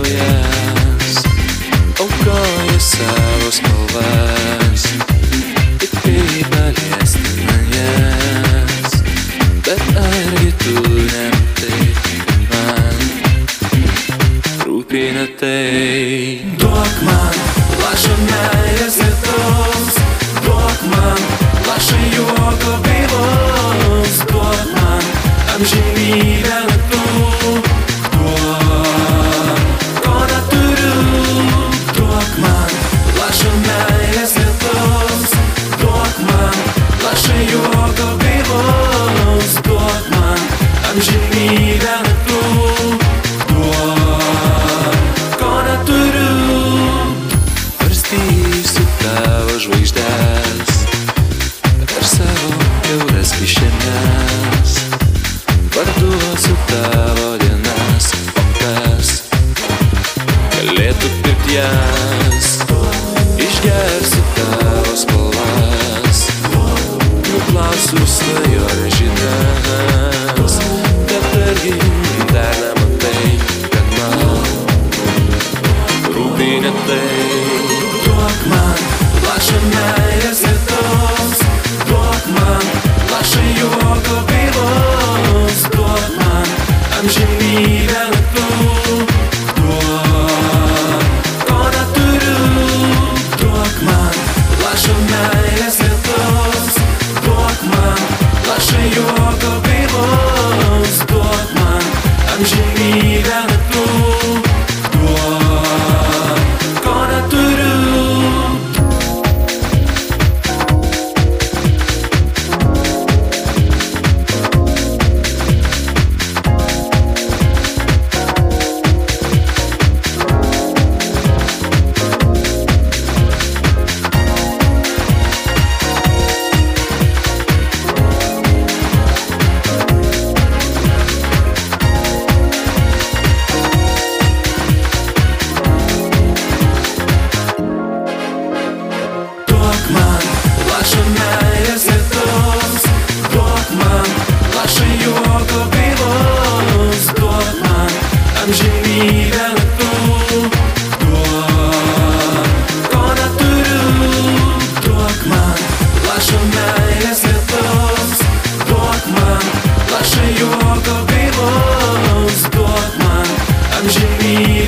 kraujas aukoja savo spalvas, tik kaip paliesti man jas. Bet argi tu nematai, kad man rūpi ne tai? Duok man lašą meilės lietaus, duok man lašą juoko gaivos, duok man amžinybę naktų, duok, ko neturiu. Duok man lašą meilės lietaus, duok man lašą juoko gaivos, duok man amžinybę naktų, duok, ko neturiu. Varstysiu tavo žvaigždes per savo kiauras kišenes, parduosiu tavo dienas, o kas galėtų pirkt jas? Išgersiu tavo spalvas, nuplausiu svajonės žinias, bet argi dar nematai, kad man rūpi ne tai? Duok man lašą meilės lietaus, duok man lašą juoko gaivos, duok man amžinybę naktų, duok, ko neturiu. Duok man lašą meilės lietaus, duok man lašą juoko gaivos, duok man amžinybę naktų, duok, ko neturiu. Duok man lašą meilės lietaus, duok man lašą juoko gaivos, duok man amžinybę naktų, duok, ko neturiu. Duok man lašą meilės lietaus, duok man lašą juoko gaivos, duok man amžinybę